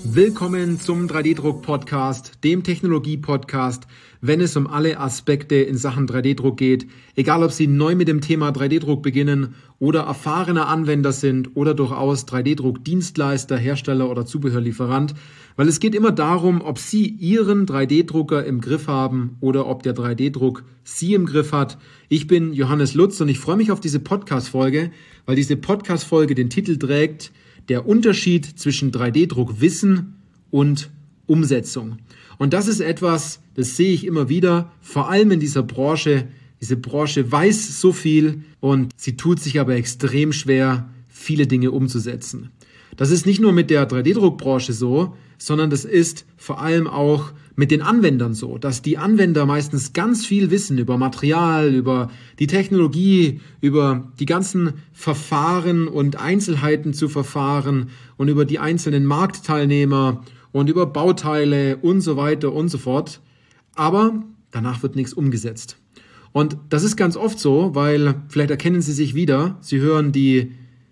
Willkommen zum 3D-Druck-Podcast, dem Technologie-Podcast, wenn es um alle Aspekte in Sachen 3D-Druck geht. Egal, ob Sie neu mit dem Thema 3D-Druck beginnen oder erfahrener Anwender sind oder durchaus 3D-Druck-Dienstleister, Hersteller oder Zubehörlieferant. Weil es geht immer darum, ob Sie Ihren 3D-Drucker im Griff haben oder ob der 3D-Druck Sie im Griff hat. Ich bin Johannes Lutz und ich freue mich auf diese Podcast-Folge, weil diese Podcast-Folge den Titel trägt: Der Unterschied zwischen 3D-Druck Wissen und Umsetzung. Und das ist etwas, das sehe ich immer wieder, vor allem in dieser Branche. Diese Branche weiß so viel und sie tut sich aber extrem schwer, viele Dinge umzusetzen. Das ist nicht nur mit der 3D-Druckbranche so, sondern das ist vor allem auch mit den Anwendern so, dass die Anwender meistens ganz viel wissen über Material, über die Technologie, über die ganzen Verfahren und Einzelheiten zu Verfahren und über die einzelnen Marktteilnehmer und über Bauteile und so weiter und so fort. Aber danach wird nichts umgesetzt. Und das ist ganz oft so, weil vielleicht erkennen Sie sich wieder, Sie hören die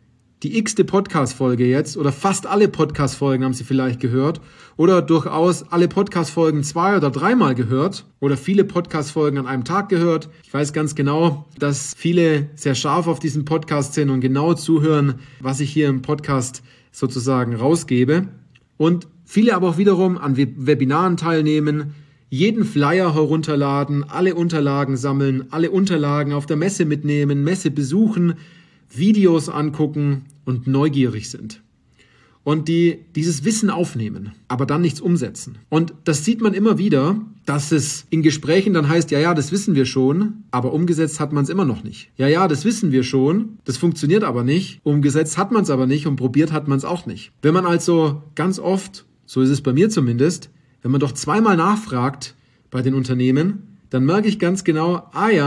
x-te Podcast-Folge jetzt oder fast alle Podcast-Folgen haben Sie vielleicht gehört oder durchaus alle Podcast-Folgen 2- oder 3-mal gehört oder viele Podcast-Folgen an einem Tag gehört. Ich weiß ganz genau, dass viele sehr scharf auf diesen Podcast sind und genau zuhören, was ich hier im Podcast sozusagen rausgebe. Und viele aber auch wiederum an Webinaren teilnehmen, jeden Flyer herunterladen, alle Unterlagen sammeln, alle Unterlagen auf der Messe mitnehmen, Messe besuchen, Videos angucken und neugierig sind. Und die dieses Wissen aufnehmen, aber dann nichts umsetzen. Und das sieht man immer wieder, dass es in Gesprächen dann heißt, ja, das wissen wir schon, aber umgesetzt hat man es immer noch nicht. Ja, das wissen wir schon, das funktioniert aber nicht, umgesetzt hat man es aber nicht und probiert hat man es auch nicht. Wenn man also ganz oft, so ist es bei mir zumindest, wenn man doch 2-mal nachfragt bei den Unternehmen, dann merke ich ganz genau,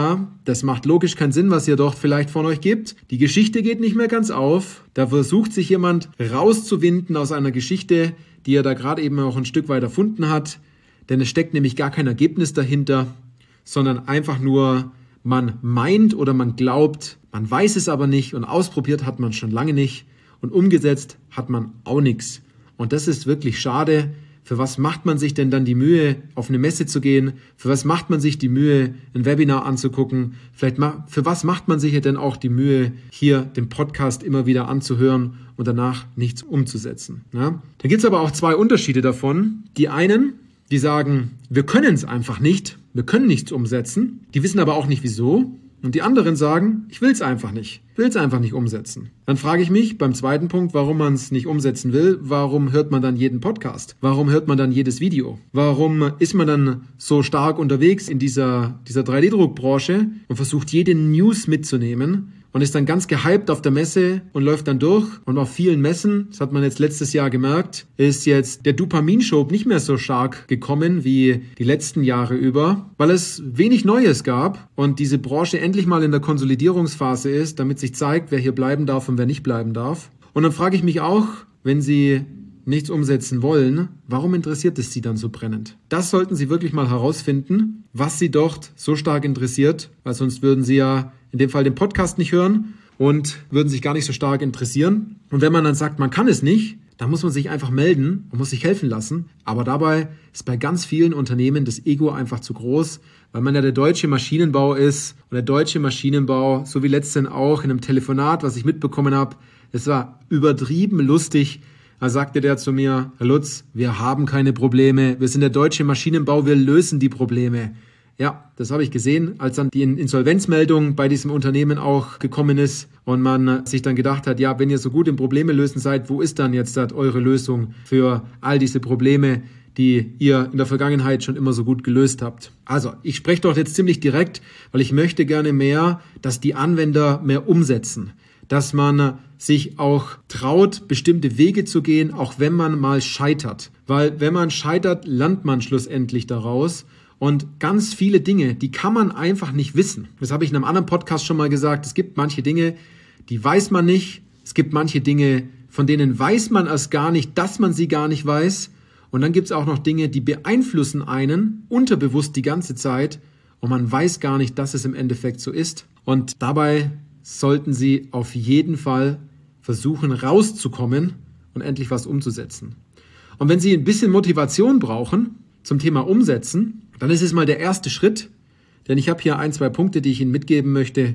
das macht logisch keinen Sinn, was ihr dort vielleicht von euch gibt. Die Geschichte geht nicht mehr ganz auf. Da versucht sich jemand rauszuwinden aus einer Geschichte, die er da gerade eben auch ein Stück weit erfunden hat. Denn es steckt nämlich gar kein Ergebnis dahinter, sondern einfach nur, man meint oder man glaubt, man weiß es aber nicht und ausprobiert hat man schon lange nicht und umgesetzt hat man auch nichts. Und das ist wirklich schade. Für was macht man sich denn dann die Mühe, auf eine Messe zu gehen? Für was macht man sich die Mühe, ein Webinar anzugucken? Für was macht man sich denn auch die Mühe, hier den Podcast immer wieder anzuhören und danach nichts umzusetzen? Ja? Da gibt es aber auch 2 Unterschiede davon. Die einen, die sagen, wir können es einfach nicht, wir können nichts umsetzen. Die wissen aber auch nicht wieso. Und die anderen sagen, ich will es einfach nicht umsetzen. Dann frage ich mich beim zweiten Punkt, warum man es nicht umsetzen will. Warum hört man dann jeden Podcast? Warum hört man dann jedes Video? Warum ist man dann so stark unterwegs in dieser 3D-Druckbranche und versucht jede News mitzunehmen? Und ist dann ganz gehypt auf der Messe und läuft dann durch. Und auf vielen Messen, das hat man jetzt letztes Jahr gemerkt, ist jetzt der Dopaminschub nicht mehr so stark gekommen wie die letzten Jahre über, weil es wenig Neues gab und diese Branche endlich mal in der Konsolidierungsphase ist, damit sich zeigt, wer hier bleiben darf und wer nicht bleiben darf. Und dann frage ich mich auch, wenn Sie nichts umsetzen wollen, warum interessiert es Sie dann so brennend? Das sollten Sie wirklich mal herausfinden, was Sie dort so stark interessiert, weil sonst würden Sie ja in dem Fall den Podcast nicht hören und würden sich gar nicht so stark interessieren. Und wenn man dann sagt, man kann es nicht, dann muss man sich einfach melden und muss sich helfen lassen. Aber dabei ist bei ganz vielen Unternehmen das Ego einfach zu groß, weil man ja der deutsche Maschinenbau ist. Und der deutsche Maschinenbau, so wie letztens auch in einem Telefonat, was ich mitbekommen habe, es war übertrieben lustig. Da sagte der zu mir, Herr Lutz, wir haben keine Probleme, wir sind der deutsche Maschinenbau, wir lösen die Probleme. Ja, das habe ich gesehen, als dann die Insolvenzmeldung bei diesem Unternehmen auch gekommen ist und man sich dann gedacht hat, ja, wenn ihr so gut im Probleme lösen seid, wo ist dann jetzt eure Lösung für all diese Probleme, die ihr in der Vergangenheit schon immer so gut gelöst habt? Also, ich spreche doch jetzt ziemlich direkt, weil ich möchte gerne mehr, dass die Anwender mehr umsetzen, dass man sich auch traut, bestimmte Wege zu gehen, auch wenn man mal scheitert. Weil wenn man scheitert, lernt man schlussendlich daraus. Und ganz viele Dinge, die kann man einfach nicht wissen. Das habe ich in einem anderen Podcast schon mal gesagt. Es gibt manche Dinge, die weiß man nicht. Es gibt manche Dinge, von denen weiß man erst gar nicht, dass man sie gar nicht weiß. Und dann gibt es auch noch Dinge, die beeinflussen einen unterbewusst die ganze Zeit. Und man weiß gar nicht, dass es im Endeffekt so ist. Und dabei sollten Sie auf jeden Fall versuchen, rauszukommen und endlich was umzusetzen. Und wenn Sie ein bisschen Motivation brauchen zum Thema Umsetzen, dann ist es mal der erste Schritt, denn ich habe hier 1, 2 Punkte, die ich Ihnen mitgeben möchte.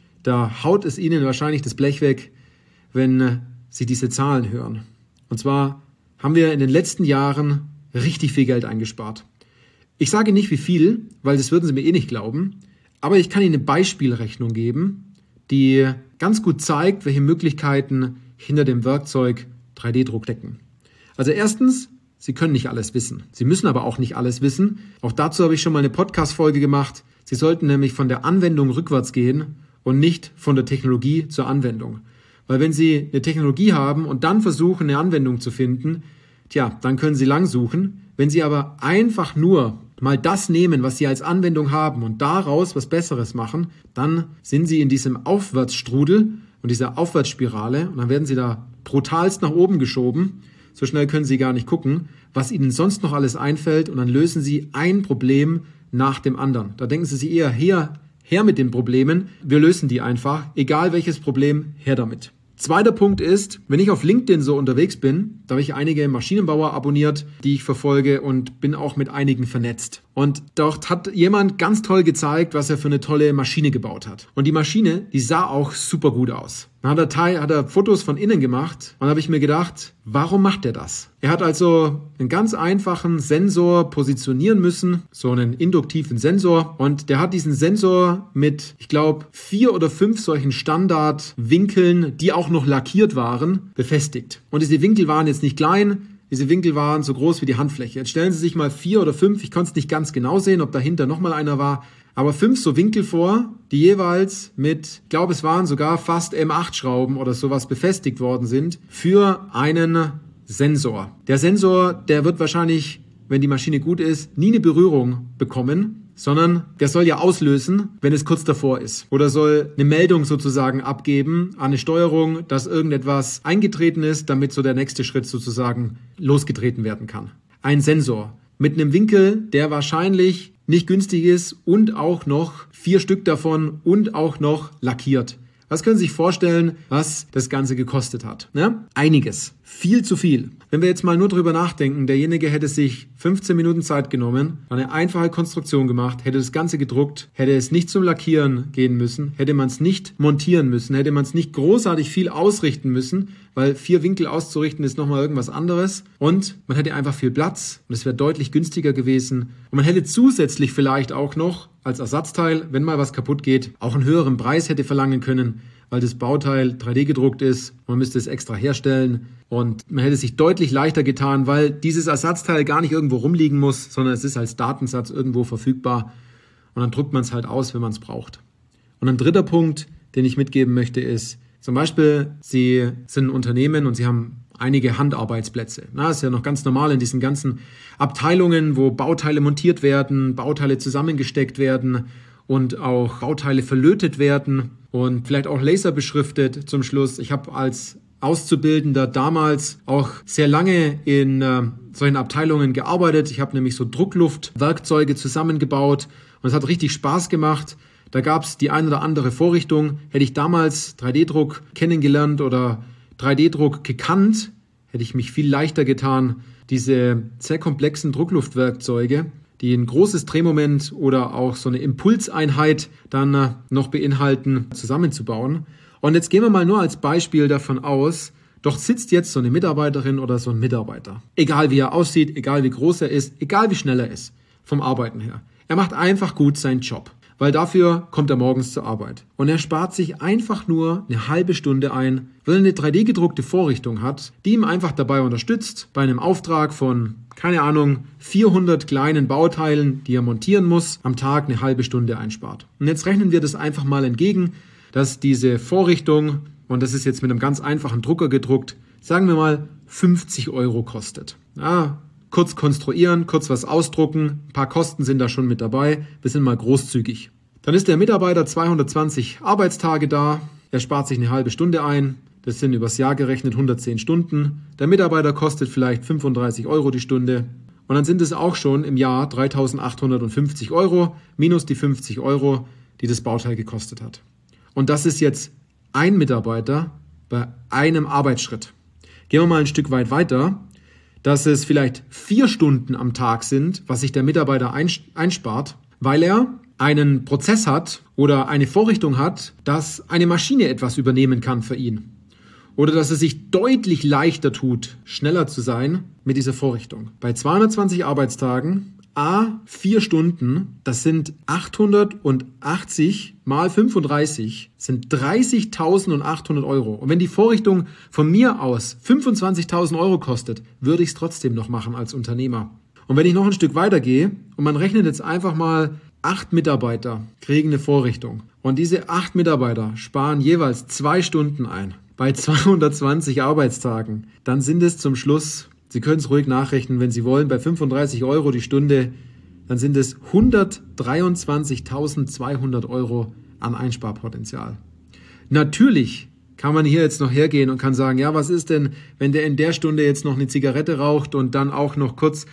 Da haut es Ihnen wahrscheinlich das Blech weg, wenn Sie diese Zahlen hören. Und zwar haben wir in den letzten Jahren richtig viel Geld eingespart. Ich sage nicht wie viel, weil das würden Sie mir eh nicht glauben, aber ich kann Ihnen eine Beispielrechnung geben, die ganz gut zeigt, welche Möglichkeiten hinter dem Werkzeug 3D-Druck stecken. Also erstens, Sie können nicht alles wissen. Sie müssen aber auch nicht alles wissen. Auch dazu habe ich schon mal eine Podcast-Folge gemacht. Sie sollten nämlich von der Anwendung rückwärts gehen und nicht von der Technologie zur Anwendung. Weil wenn Sie eine Technologie haben und dann versuchen, eine Anwendung zu finden, dann können Sie lang suchen. Wenn Sie aber einfach nur mal das nehmen, was Sie als Anwendung haben und daraus was Besseres machen, dann sind Sie in diesem Aufwärtsstrudel und dieser Aufwärtsspirale und dann werden Sie da brutalst nach oben geschoben. So schnell können Sie gar nicht gucken, was Ihnen sonst noch alles einfällt und dann lösen Sie ein Problem nach dem anderen. Da denken Sie sich eher her mit den Problemen. Wir lösen die einfach. Egal welches Problem, her damit. Zweiter Punkt ist, wenn ich auf LinkedIn so unterwegs bin, da habe ich einige Maschinenbauer abonniert, die ich verfolge und bin auch mit einigen vernetzt. Und dort hat jemand ganz toll gezeigt, was er für eine tolle Maschine gebaut hat. Und die Maschine, die sah auch super gut aus. Dann hat er Fotos von innen gemacht und da habe ich mir gedacht, warum macht er das? Er hat also einen ganz einfachen Sensor positionieren müssen, so einen induktiven Sensor. Und der hat diesen Sensor mit, ich glaube, 4 oder 5 solchen Standardwinkeln, die auch noch lackiert waren, befestigt. Und diese Winkel waren jetzt nicht klein, diese Winkel waren so groß wie die Handfläche. Jetzt stellen Sie sich mal 4 oder 5, ich konnte es nicht ganz genau sehen, ob dahinter nochmal einer war, aber 5 so Winkel vor, die jeweils mit, ich glaube es waren sogar fast M8-Schrauben oder sowas befestigt worden sind für einen Sensor. Der Sensor, der wird wahrscheinlich, wenn die Maschine gut ist, nie eine Berührung bekommen, sondern der soll ja auslösen, wenn es kurz davor ist. Oder soll eine Meldung sozusagen abgeben an eine Steuerung, dass irgendetwas eingetreten ist, damit so der nächste Schritt sozusagen losgetreten werden kann. Ein Sensor mit einem Winkel, der wahrscheinlich nicht günstig ist und auch noch 4 Stück davon und auch noch lackiert. Was können Sie sich vorstellen, was das Ganze gekostet hat? Ne? Einiges. Viel zu viel. Wenn wir jetzt mal nur drüber nachdenken, derjenige hätte sich 15 Minuten Zeit genommen, eine einfache Konstruktion gemacht, hätte das Ganze gedruckt, hätte es nicht zum Lackieren gehen müssen, hätte man es nicht montieren müssen, hätte man es nicht großartig viel ausrichten müssen, weil 4 Winkel auszurichten ist nochmal irgendwas anderes und man hätte einfach viel Platz und es wäre deutlich günstiger gewesen und man hätte zusätzlich vielleicht auch noch als Ersatzteil, wenn mal was kaputt geht, auch einen höheren Preis hätte verlangen können, weil das Bauteil 3D gedruckt ist. Man müsste es extra herstellen und man hätte sich deutlich leichter getan, weil dieses Ersatzteil gar nicht irgendwo rumliegen muss, sondern es ist als Datensatz irgendwo verfügbar und dann druckt man es halt aus, wenn man es braucht. Und ein dritter Punkt, den ich mitgeben möchte, ist zum Beispiel, Sie sind ein Unternehmen und Sie haben einige Handarbeitsplätze. Das ist ja noch ganz normal in diesen ganzen Abteilungen, wo Bauteile montiert werden, Bauteile zusammengesteckt werden und auch Bauteile verlötet werden und vielleicht auch laserbeschriftet zum Schluss. Ich habe als Auszubildender damals auch sehr lange in solchen Abteilungen gearbeitet. Ich habe nämlich so Druckluftwerkzeuge zusammengebaut und es hat richtig Spaß gemacht. Da gab es die ein oder andere Vorrichtung. Hätte ich damals 3D-Druck kennengelernt oder 3D-Druck gekannt, hätte ich mich viel leichter getan, diese sehr komplexen Druckluftwerkzeuge, die ein großes Drehmoment oder auch so eine Impulseinheit dann noch beinhalten, zusammenzubauen. Und jetzt gehen wir mal nur als Beispiel davon aus, dort sitzt jetzt so eine Mitarbeiterin oder so ein Mitarbeiter. Egal wie er aussieht, egal wie groß er ist, egal wie schnell er ist vom Arbeiten her. Er macht einfach gut seinen Job, weil dafür kommt er morgens zur Arbeit. Und er spart sich einfach nur eine halbe Stunde ein, weil er eine 3D-gedruckte Vorrichtung hat, die ihm einfach dabei unterstützt, bei einem Auftrag von, 400 kleinen Bauteilen, die er montieren muss, am Tag eine halbe Stunde einspart. Und jetzt rechnen wir das einfach mal entgegen, dass diese Vorrichtung, und das ist jetzt mit einem ganz einfachen Drucker gedruckt, sagen wir mal 50 € kostet. Ja, kurz konstruieren, kurz was ausdrucken, ein paar Kosten sind da schon mit dabei, wir sind mal großzügig. Dann ist der Mitarbeiter 220 Arbeitstage da, er spart sich eine halbe Stunde ein, das sind übers Jahr gerechnet 110 Stunden. Der Mitarbeiter kostet vielleicht 35 € die Stunde und dann sind es auch schon im Jahr 3.850 € minus die 50 €, die das Bauteil gekostet hat. Und das ist jetzt ein Mitarbeiter bei einem Arbeitsschritt. Gehen wir mal ein Stück weit weiter. dass es vielleicht 4 Stunden am Tag sind, was sich der Mitarbeiter einspart, weil er einen Prozess hat oder eine Vorrichtung hat, dass eine Maschine etwas übernehmen kann für ihn. Oder dass es sich deutlich leichter tut, schneller zu sein mit dieser Vorrichtung. Bei 220 Arbeitstagen, 4 Stunden, das sind 880 mal 35, sind 30.800 Euro. Und wenn die Vorrichtung von mir aus 25.000 Euro kostet, würde ich es trotzdem noch machen als Unternehmer. Und wenn ich noch ein Stück weitergehe und man rechnet jetzt einfach mal, 8 Mitarbeiter kriegen eine Vorrichtung. Und diese 8 Mitarbeiter sparen jeweils 2 Stunden ein. Bei 220 Arbeitstagen, dann sind es zum Schluss, Sie können es ruhig nachrechnen, wenn Sie wollen, bei 35 Euro die Stunde, dann sind es 123.200 Euro an Einsparpotenzial. Natürlich kann man hier jetzt noch hergehen und kann sagen, ja, was ist denn, wenn der in der Stunde jetzt noch eine Zigarette raucht und dann auch noch kurz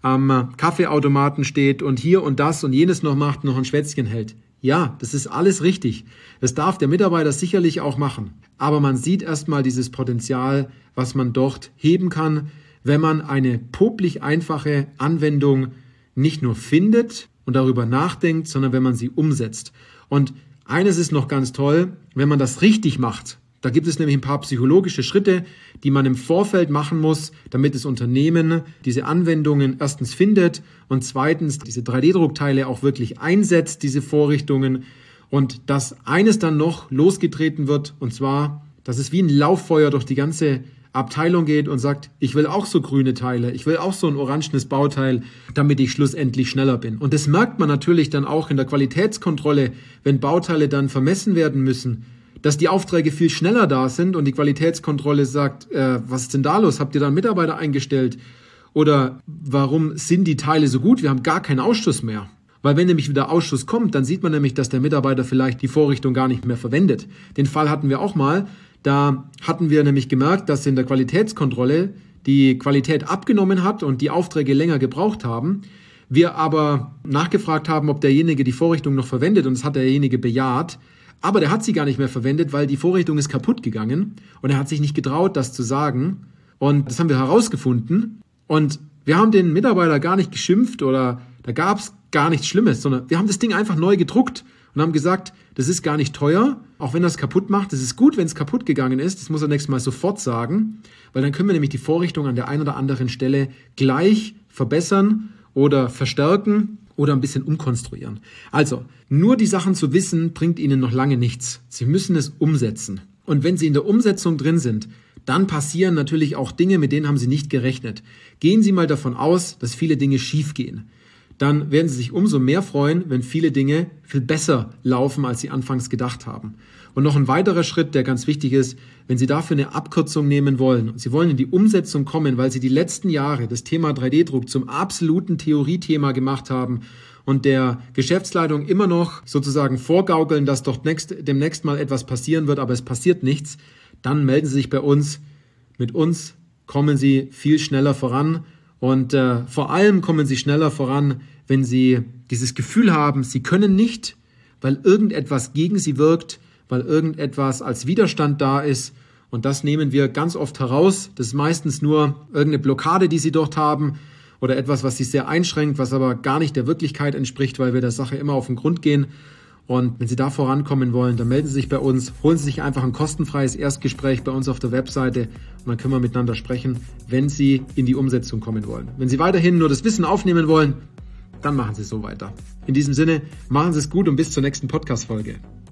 am Kaffeeautomaten steht und hier und das und jenes noch macht, noch ein Schwätzchen hält. Ja, das ist alles richtig. Das darf der Mitarbeiter sicherlich auch machen. Aber man sieht erstmal dieses Potenzial, was man dort heben kann, wenn man eine popelig einfache Anwendung nicht nur findet und darüber nachdenkt, sondern wenn man sie umsetzt. Und eines ist noch ganz toll, wenn man das richtig macht. Da gibt es nämlich ein paar psychologische Schritte, die man im Vorfeld machen muss, damit das Unternehmen diese Anwendungen erstens findet und zweitens diese 3D-Druckteile auch wirklich einsetzt, diese Vorrichtungen, und dass eines dann noch losgetreten wird, und zwar, dass es wie ein Lauffeuer durch die ganze Abteilung geht und sagt, ich will auch so grüne Teile, ich will auch so ein orangenes Bauteil, damit ich schlussendlich schneller bin. Und das merkt man natürlich dann auch in der Qualitätskontrolle, wenn Bauteile dann vermessen werden müssen, dass die Aufträge viel schneller da sind und die Qualitätskontrolle sagt, was ist denn da los? Habt ihr da einen Mitarbeiter eingestellt? Oder warum sind die Teile so gut? Wir haben gar keinen Ausschuss mehr. Weil wenn nämlich wieder Ausschuss kommt, dann sieht man nämlich, dass der Mitarbeiter vielleicht die Vorrichtung gar nicht mehr verwendet. Den Fall hatten wir auch mal. Da hatten wir nämlich gemerkt, dass in der Qualitätskontrolle die Qualität abgenommen hat und die Aufträge länger gebraucht haben. Wir aber nachgefragt haben, ob derjenige die Vorrichtung noch verwendet, und das hat derjenige bejaht. Aber der hat sie gar nicht mehr verwendet, weil die Vorrichtung ist kaputt gegangen und er hat sich nicht getraut, das zu sagen. Und das haben wir herausgefunden. Und wir haben den Mitarbeiter gar nicht geschimpft oder da gab es gar nichts Schlimmes, sondern wir haben das Ding einfach neu gedruckt und haben gesagt, das ist gar nicht teuer, auch wenn er es kaputt macht. Das ist gut, wenn es kaputt gegangen ist. Das muss er nächstes Mal sofort sagen, weil dann können wir nämlich die Vorrichtung an der einen oder anderen Stelle gleich verbessern oder verstärken oder ein bisschen umkonstruieren. Also, nur die Sachen zu wissen, bringt Ihnen noch lange nichts. Sie müssen es umsetzen. Und wenn Sie in der Umsetzung drin sind, dann passieren natürlich auch Dinge, mit denen haben Sie nicht gerechnet. Gehen Sie mal davon aus, dass viele Dinge schief gehen. Dann werden Sie sich umso mehr freuen, wenn viele Dinge viel besser laufen, als Sie anfangs gedacht haben. Und noch ein weiterer Schritt, der ganz wichtig ist, wenn Sie dafür eine Abkürzung nehmen wollen und Sie wollen in die Umsetzung kommen, weil Sie die letzten Jahre das Thema 3D-Druck zum absoluten Theoriethema gemacht haben und der Geschäftsleitung immer noch sozusagen vorgaukeln, dass doch demnächst mal etwas passieren wird, aber es passiert nichts, dann melden Sie sich bei uns. Mit uns kommen Sie viel schneller voran. Und vor allem kommen Sie schneller voran, wenn Sie dieses Gefühl haben, Sie können nicht, weil irgendetwas gegen Sie wirkt, weil irgendetwas als Widerstand da ist. Und das nehmen wir ganz oft heraus. Das ist meistens nur irgendeine Blockade, die Sie dort haben oder etwas, was Sie sehr einschränkt, was aber gar nicht der Wirklichkeit entspricht, weil wir der Sache immer auf den Grund gehen. Und wenn Sie da vorankommen wollen, dann melden Sie sich bei uns, holen Sie sich einfach ein kostenfreies Erstgespräch bei uns auf der Webseite und dann können wir miteinander sprechen, wenn Sie in die Umsetzung kommen wollen. Wenn Sie weiterhin nur das Wissen aufnehmen wollen, dann machen Sie es so weiter. In diesem Sinne, machen Sie es gut und bis zur nächsten Podcast-Folge.